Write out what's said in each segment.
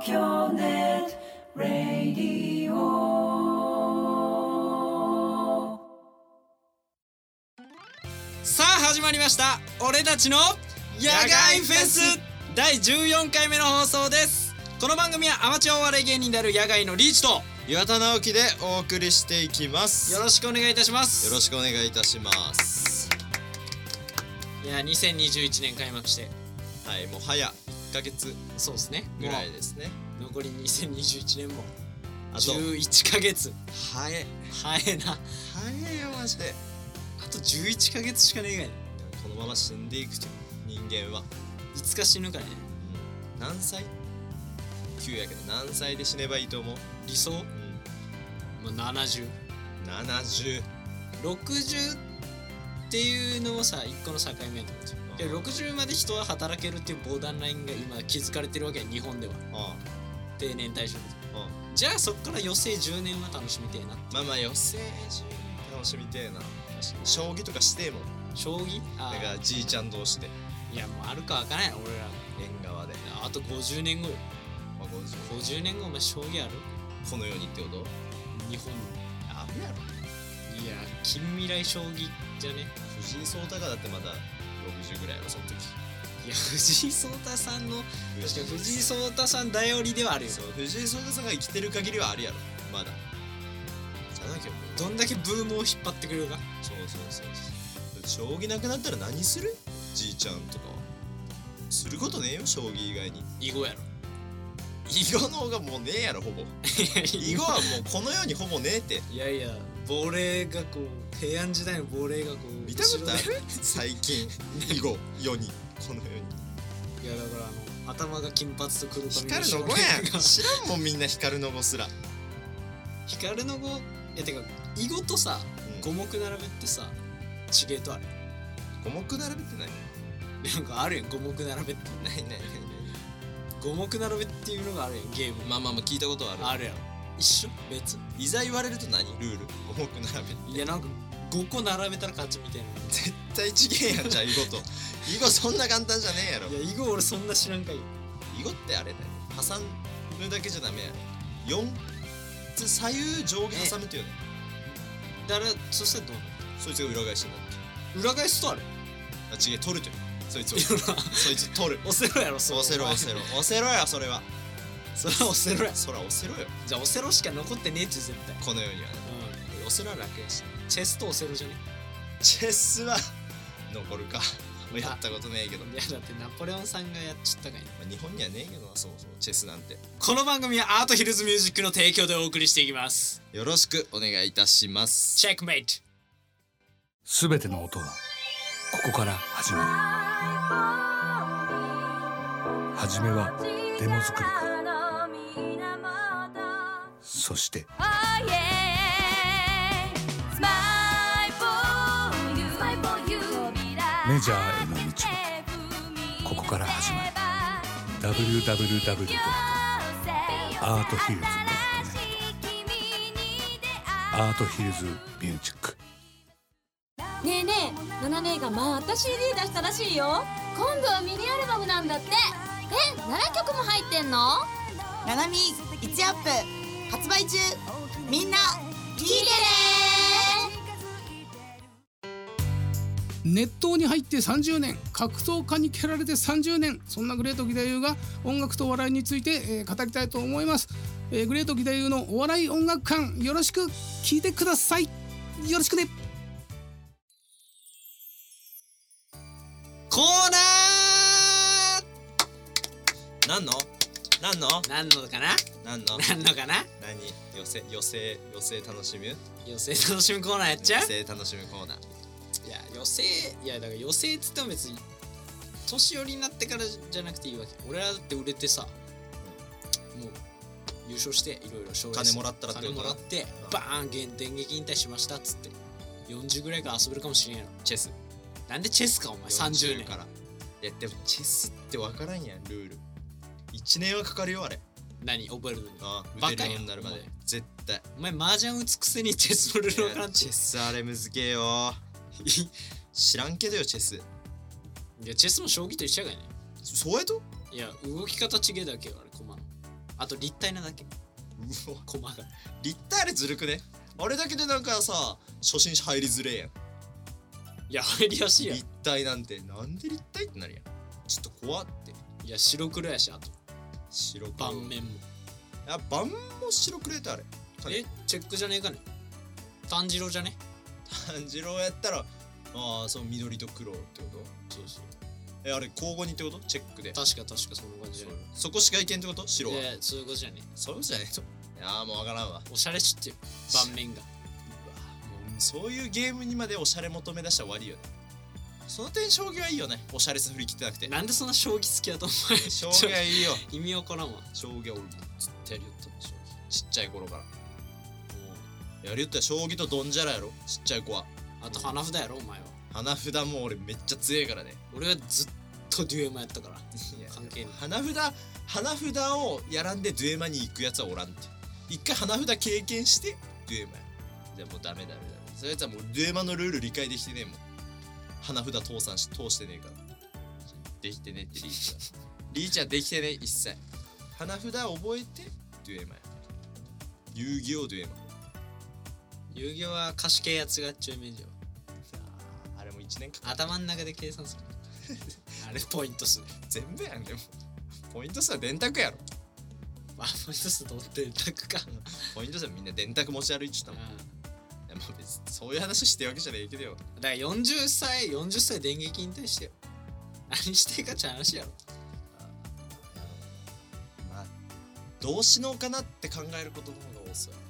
東京ネットラディオ。 さあ始まりました、俺たちの野外フェス第14回目の放送です。この番組はアマチュアお笑い芸人である野外のリーチと岩田直樹でお送りしていきます。 よろしくお願いいたします。 よろしくお願いいたします。 いや2021年開幕してはい、もう早1ヶ月そうですねぐらいですね。 残り2021年もあと 11ヶ月。 早い早いな。 早いよマジで。 あと11ヶ月しかねえがい。 このまま死んでいくと人間はいつか死ぬかね。 何歳9やけど何歳で死ねばいいと思う？ 理想、まあ、70 60っていうのもさ一個の境目だと思うんですよ。で60まで人は働けるっていうボーダーラインが今築かれてるわけや、日本では。定年退職。じゃあそっから余生10年は楽しみてえな。 まあまあ余生10年楽しみてえな。将棋とかしてえもん。 将棋？ だからじいちゃん同士で。 いやもうあるかわからんや俺ら。 縁側で。 あと50年後よ。50年後お前将棋ある？ この世にってこと？ 日本にあるやろ。 いや近未来将棋じゃね。 藤井聡太がだってまだ60ぐらいやろその時。 いや藤井聡太さんの確かに藤井聡太さん頼りではあるよ。 そう藤井聡太さんが生きてる限りはあるやろまだ。じゃなきゃどんだけブームを引っ張ってくれるか。 そう将棋なくなったら何する？じいちゃんとかはすることねえよ将棋以外に。 囲碁やろ。 囲碁の方がもうねえやろほぼ。囲碁はもうこの世にほぼねえって。 いやいや亡霊がこう平安時代の亡霊がこう見たことある？最近囲碁世にこの世に。 いやだから頭が金髪と黒髪の光の碁やん。知らんもんみんな光の碁すら。 光の碁いやてか囲碁とさ、五目並べってさ地形とあれ五目並べって何？ なんかあるやん五目並べって。 ない五目並べっていうのがあるやんゲーム。 まあ聞いたことある。 あるやろ。一緒別いざ言われると何ルール五目並べって。 いやなんか5個並べたら勝ちみたいな。 絶対ちげえやんじゃあ囲碁と。囲碁そんな簡単じゃねえやろ。 いや囲碁俺そんな知らんかい。 囲碁ってあれだよ挟むだけじゃダメやろ。4つ左右上下挟むっていうね。 だからそしたらどうなる？ そいつが裏返しになって。 裏返すとあれあ違え取るという。そいつをそいつ取る。 押せろやろ。 押せろやそれは。 それは押せろや。 そら押せろよ。 じゃあ押せろしか残ってねえって絶対この世にはね。 押せろは楽やし。チェスと押せろじゃね。 チェスは残るか。やったことねえけど。 いやだってナポレオンさんがやっちゃったかいな。 日本にはねえけどなそうチェスなんて。 この番組はアートヒルズミュージックの提供でお送りしていきます。 よろしくお願いいたします。 チェックメイト。 すべての音はここから始まる。はじめはデモ作りから、そしてメジャーへの道はここから始まる。 www.arthills.net アートヒルズミュージック。 ねえねえ、ナナ姉がまた CD 出したらしいよ。今度はミニアルバムなんだって。7曲も入ってんの？ ナナミ1アップ発売中。みんな聞いてね。熱湯に入って30年、格闘家に蹴られて30年、そんなグレート義太夫が音楽とお笑いについて、語りたいと思います。グレート義太夫のお笑い音楽館、よろしく聞いてください。よろしくね。 コーナー。 何のかな。 何何寄せ楽しむ寄せ楽しむコーナーやっちゃう。 寄せ楽しむコーナー。 いやだから寄せっつっても別に年寄りになってからじゃなくていいわけ。俺らだって売れてさ、もう優勝していろいろ金もらったらって金もらってバーン電撃引退しましたっつって40ぐらいから遊べるかもしれんやろ。 チェスなんでチェスかお前30年から。いやでもチェスって分からんやんルール。1年はかかるよあれ。 何覚えるのに。 打てるようになるまで絶対。 お前麻雀打つくせにチェスのルール分からん。 チェスあれむずげえよ。知らんけどよチェス。 いやチェスも将棋と一緒やがね。 そうやと。 いや動き方ちげえだけよあれ駒の。 あと立体なだけうわコマが。 立体あれずるくね。あれだけでなんかさ初心者入りづれえやん。 いや入りやすいやん。 立体なんてなんで立体ってなるやん。ちょっと怖って。 いや白黒やし、あと白黒盤面も。 いや盤も白黒やってあれチェックじゃねえかね。炭治郎じゃね。 炭治郎やったらああそう緑と黒ってこと。 そうそう、 あれ交互にってことチェックで。 確かその感じじゃない。 そこしかいけんってこと白は。 いやそういうことじゃねえ。 そういうことじゃねえと。いやーもうわからんわ。 おしゃれしってよ盤面が。 もうそういうゲームにまでおしゃれ求め出したら終わりよね。その点将棋はいいよね。おしゃれさ振り切ってなくて。 なんでそんな将棋好きやと思う。 将棋はいいよ。 意味わからんわ。 将棋は俺もずっとやりよったもん。将棋ちっちゃい頃から。もうやりよったら将棋とドンジャラやろちっちゃい子は。 あと花札やろお前は。 花札も俺めっちゃ強いからね。 俺はずっとデュエマやったから関係ない。 花札をやらんでデュエマに行くやつはおらんって。一回花札経験してデュエマや。じゃあもうダメ。そういうやつはもうデュエマのルール理解できてねえもん。花札通してねえから。できてねえってリーチはできてねえ一切。花札覚えてデュエマや。遊戯王デュエマ。 遊戯王は貸し系やつがっちゅうイメージよ。 あれも1年か頭ん中で計算する。あれポイント数。 全部やん。でもポイント数は電卓やろ。 あ、ポイント数と電卓か。 ポイント数はみんな電卓持ち歩いちゃったもん。いやもう別にそういう話してるわけじゃねえけどよ。 だから40歳電撃引退してよ。何していかっちゃう話やろ。 まあどうしのうかなって考えることの方が多そうやね。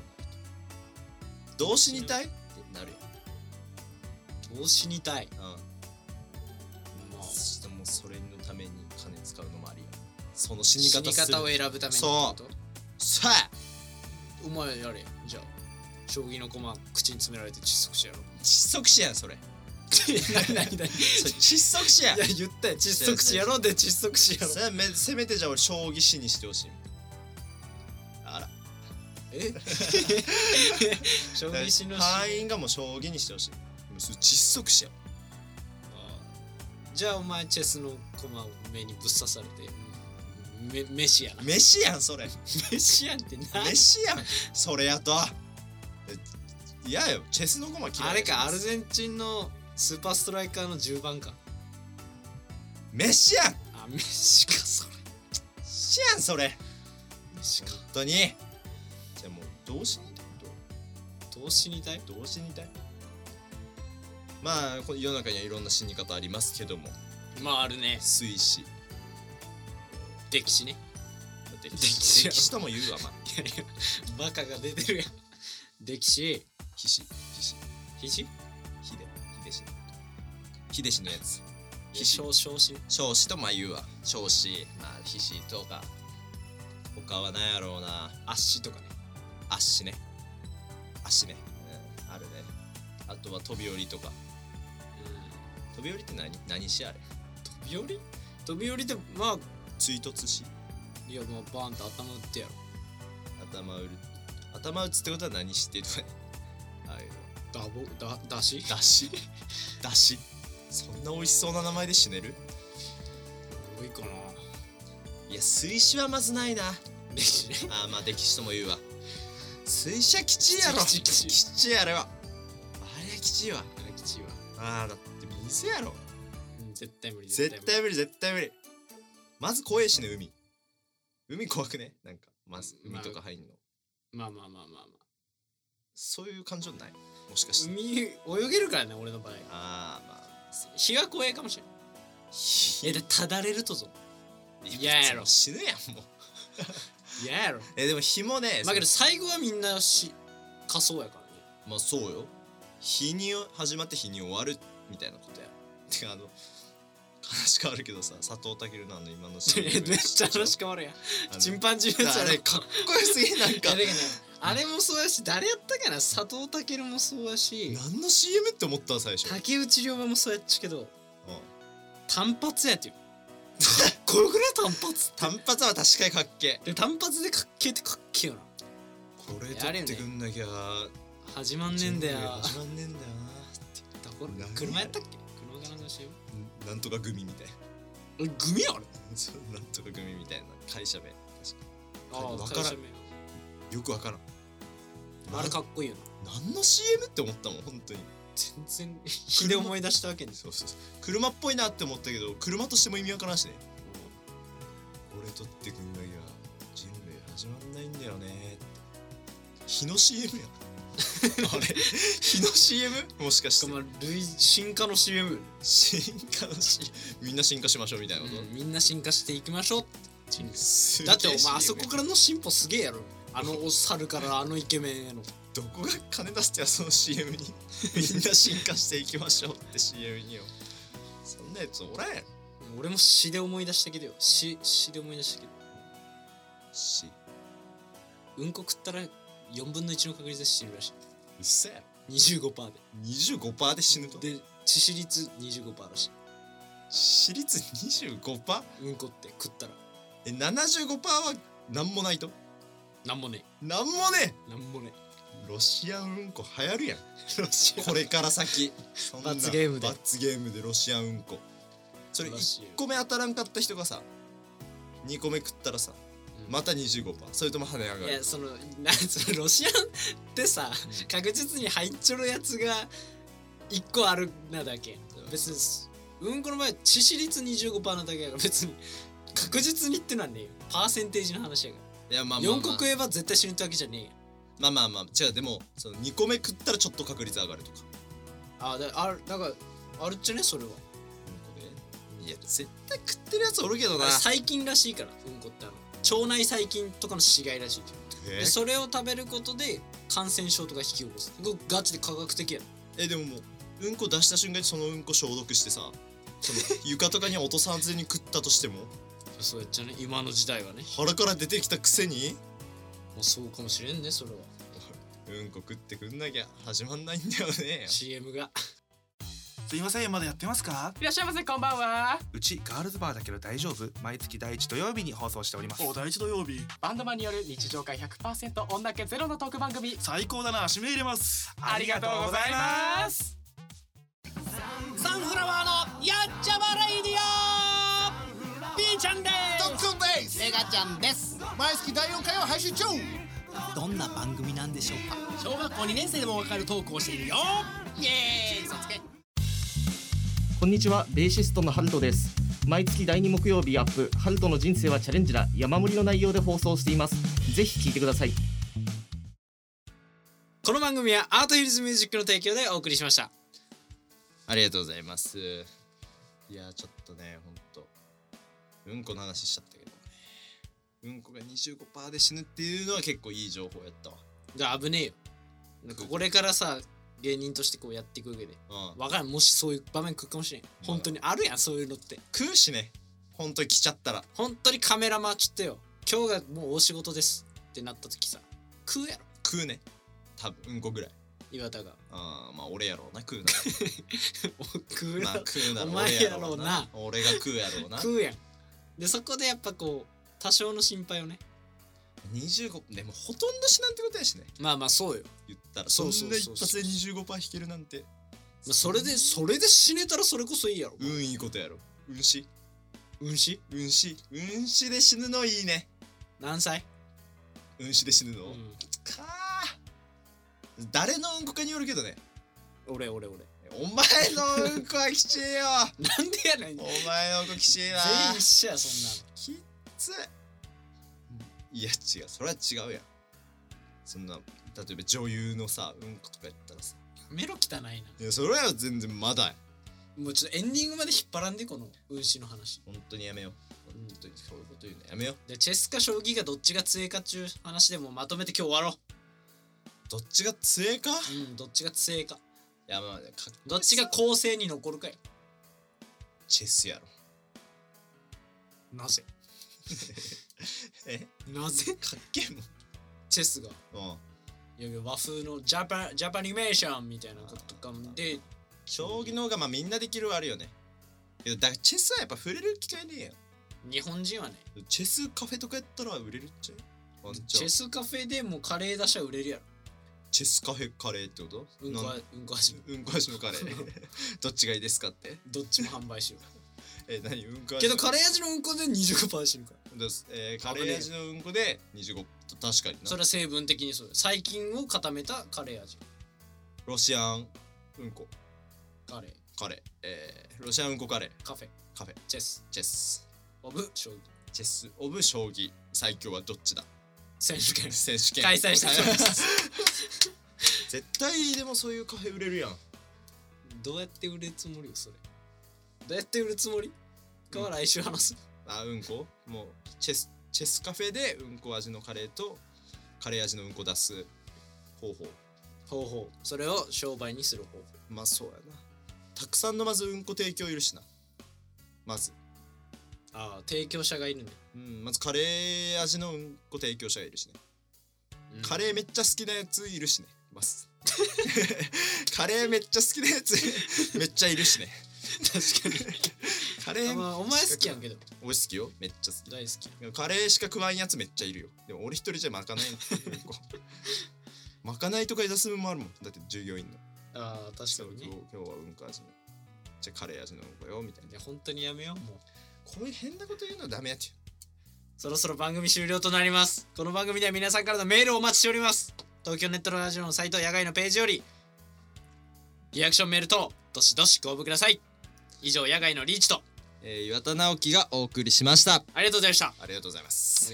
どう死にたいってなるよ。 どう死にたい。 まあちょっともうそれのために金使うのもありよ。その死に方する。 を選ぶために。 そうさあお前やれ。じゃあ将棋の駒口に詰められて窒息死やろ。 窒息死やんそれ。 何それ窒息死やん。 いや言ったよ、窒息死やろうで窒息死やろ。 せめてじゃあ俺将棋死にしてほしい。あら将棋死の死。 隊員がもう将棋にしてほしい。もうそれ窒息死やん。 じゃあお前チェスの駒を目にぶっ刺されて飯やな。 飯やんそれ。 飯やんって何。 飯やんそれやと。いやよチェスの駒嫌い。 あれか、アルゼンチンのスーパーストライカーの10番か。 飯やん。 あ、飯かそれ。 飯やんそれ。 飯か。 本当に。じゃあもうどう死にたい。 どう死にたい。 どう死にたい。まあこの世の中にはいろんな死に方ありますけども。 まああるね。 水死。 溺死ね。 溺死とも言うわ。まあいやいやバカが出てるやん。溺死。 瀕死瀕死。 秀氏のやつ。 少子。 少子とまあ言うわ。少子まあ瀕死とか。他は何やろうな。 圧死とかね。 足ね、あるね。あとは飛び降りとか。飛び降りって何しあれ。 飛び降りってまあ追突し。 いやもうバーンと頭打ってやろ。 頭打つってことは何してとかね。ああいうだしそんな美味しそうな名前で死ねる。 多いかな。 いや水死はまずないな。 溺死ね。 ああまあ溺死とも言うわ。水死はきちいやろ。 きちいあれは。あれはきちいわ。 きちいわ。 ああだって水やろ。 絶対無理。 絶対無理。まず怖いしね。海怖くね。なんかまず海とか入んの。 まあそういう感情ないもしかして。 海泳げるからね俺の場合。 ああまあ日が怖いかもしれん。でただれるとぞ。嫌やろ。 死ぬやんもう。 嫌やろ。 でも日もね。 だけど最後はみんな仮装やからね。 まあそうよ。日に始まって日に終わるみたいなことや。てか話変わるけどさ、佐藤健の今のシーンめっちゃ話変わるやん。チンパンジーのやつあれかっこよすぎ。なんかあれもそうやし、誰やったかな、佐藤健もそうやし、 何の CM って思った最初。 竹内涼真もそうやっちゃけど、 うん、 単発やっていう。かっこよくね単発。 単発は確かにかっけで単発でかっけってかっけよな。 これ取ってくんなきゃ始まんねえんだよ。 始まんねえんだよな。 車やったっけ？車がなんか CM？ なんとか組みたいな。 グミあれ？ なんとか組みたいな会社名。確かあわからん、 会社名よくわからん。 あれかっこいいよな。 何の CM って思ったもん本当に。 全然日で思い出したわけです。 そうそうそう、車っぽいなって思ったけど車としても意味わからんしね。俺とってくんだけは人類始まんないんだよねって。日の CM やあれ日の CM もしかしてまあ進化の CM よね。 進化の CM、 みんな進化しましょうみたいなこと、 みんな進化していきましょうって進化すげえだってお前 CM あそこからの進歩すげえやろ。あのお猿からあのイケメンへのどこが金出してやその CM にみんな進化していきましょうって CM によ。そんなやつおらんやろ。 俺も詩で思い出したけどよ。詩で思い出したけど、 しうんこ食ったら4分の1の確率で死ぬらしい。 うっせやろ。 25% で 25% で死ぬと。 で致死率 25% らしい。 死率 25%？ うんこって食ったら 75% はなんもないと。 なんもねなんもねえなんもねロシアンうんこ流行るやんえ。ロシアこれから先そんな罰ゲームで罰ゲームでロシアンうんこ。それ1個目当たらんかった人がさ2個目食ったらさ、また 25%、 それとも跳ね上がる。 いやそのロシアンってさ、確実に入っちょるやつが1個あるなだけ。別にうんこの場合致死率 25% なだけやから別に確実にってのはねえよ。パーセンテージの話やから。 いやまあまあ、まあ、 4個食えば絶対死ぬってわけじゃねえや。 まあまあまあ違う、でもその2個目食ったらちょっと確率上がるとか。 だからあるっちゃねそれは。 うんこでいや絶対食ってるやつおるけどな。 細菌らしいからうんこって腸内細菌とかの死骸らしい。でそれを食べることで感染症とか引き起こす。ガチで科学的やろ。 でももううんこ出した瞬間にそのうんこ消毒してさ、その床とかに落とさずに食ったとしてもそうやっちゃね今の時代はね。 腹から出てきたくせにもうそうかもしれんねそれは。 うんこ食ってくんなきゃ始まんないんだよね。 CM がすいません、まだやってますか？ いらっしゃいませ、こんばんは。 うちガールズバーだけど大丈夫？毎月第1土曜日に放送しております。 第一土曜日、バンドマンによる日常会 100% 女気ゼロのトーク番組。 最高だな、指名入れます。 ありがとうございます。サンフラワーのやっちゃまレイディオ、ピーちゃんです。 ドックンです。 メガちゃんです。 毎月第4回を配信中。 どんな番組なんでしょうか。小学校2年生でもわかるトークをしているよ。イエーイ、嘘つけ。 こんにちは、ベーシストのハルトです。毎月第2木曜日アップ、ハルトの人生はチャレンジだ、山盛りの内容で放送しています。ぜひ聞いてください。 この番組はアートヒルズミュージックの提供でお送りしました。 ありがとうございます。いやちょっとねほんとうんこの話しちゃったけどね、うんこが 25% で死ぬっていうのは結構いい情報やったわ。 じゃあ危ねえよ。なんかこれからさ芸人としてこうやっていく上で、 うん、 わからん、もしそういう場面来るかもしれん。本当にあるやんそういうのって。 食うしね、本当に来ちゃったら。 本当にカメラマンちってよ、今日がもう大仕事ですってなった時さ食うやろ。 食うね、多分うんこぐらい。 岩田がまあ俺やろうな、食うな食うやろ、 まあ食うならお前やろうな、 俺が食うやろうな。 食うやん。でそこでやっぱこう多少の心配をね。 25でもほとんど死なんてことやしね。 まあまあそうよ。 言ったらそそうんそうそうな一発で 25% 引けるなんて、 まあ、それで死ねたらそれこそいいやろ。 いいことやろ。うんしで死ぬのいいね。 何歳？ うんしで死ぬの、かー、誰のうんこかによるけどね。 俺お前のうんこはきちいよなんでやねん。 お前のうんこきちいな。 全員一緒やそんなの。 きっつい。いや違う、それは違うやん。そんな例えば女優のさうんことかやったらさ、 やめろ汚いな。 いやそれは全然まだや。 もうちょっとエンディングまで引っ張らんでこの運指の話。 本当にやめよう。本当にそういうこと言うのやめよう。 でチェスか将棋がどっちが強いかっちゅう話でもまとめて今日終わろう。 どっちが強いか？ どっちが強いか。 いやまあどっちが後世に残るかよ。 チェスやろ。 なぜなぜかっけえもんチェスが。いや和風のジャパニメーションみたいなこととかで、 将棋の方がまあみんなできるはあるよね。だからチェスはやっぱ触れる機会ねえよ。 日本人はね。 チェスカフェとかやったら売れるっちゃう。 チェスカフェでもうカレー出しゃ売れるやろ。 チェスカフェカレーってこと？ うんこ味のカレーどっちがいいですかって？ どっちも販売しよう。 何うんこ味？ けどカレー味のうんこで 25% 死ぬから。 カレー味のうんこで25。確かにな。 それは成分的にそうだ。細菌を固めたカレー味。 ロシアンうんこカレー。 カレー、ロシアンうんこカレー、 カフェ。 カフェ、 チェス。 チェス、 オブ将棋。 チェスオブ将棋。最強はどっちだ。 選手権。 選手権開催した絶対でもそういうカフェ売れるやん。 どうやって売れるつもりよそれ。どうやって売るつもりかは来週話す。 うんこもうチェスカフェでうんこ味のカレーとカレー味のうんこ出す方法。 それを商売にする方法。 まあそうやな。たくさんのまずうんこ提供いるしな。まず提供者がいるね。 まずカレー味のうんこ提供者がいるしね、カレーめっちゃ好きなやついるしね。まずカレーめっちゃ好きなやつめっちゃいるしね。 確かにカレーお前好きやんけど。 俺好きよ。めっちゃ好き。 大好き。 カレーしか食わんやつめっちゃいるよ。でも俺一人じゃまかないうんこまかないとか出す分もあるもん。だって従業員の確かにね。 今日はうんこ味のじゃあカレー味のうんこよみたいな。 いや本当にやめよう。もうこういう変なこと言うのはダメやってよ。 そろそろ番組終了となります。この番組では皆さんからのメールをお待ちしております。東京ネットラジオのサイト野外のページよりリアクションメール等どしどしご応募ください。以上野外のリーチと岩田直樹がお送りしました。 ありがとうございました。 ありがとうございます。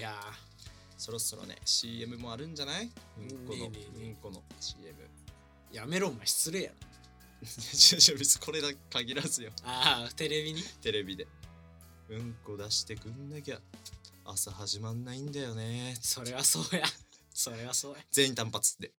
いやそろそろね CM もあるんじゃない？うんこのねえうんこの CM やめろお前失礼やろ。 別にこれだ限らずよ。 テレビにテレビでうんこ出してくんなきゃ朝始まんないんだよね。 それはそうや。それはそうや。 全員単発で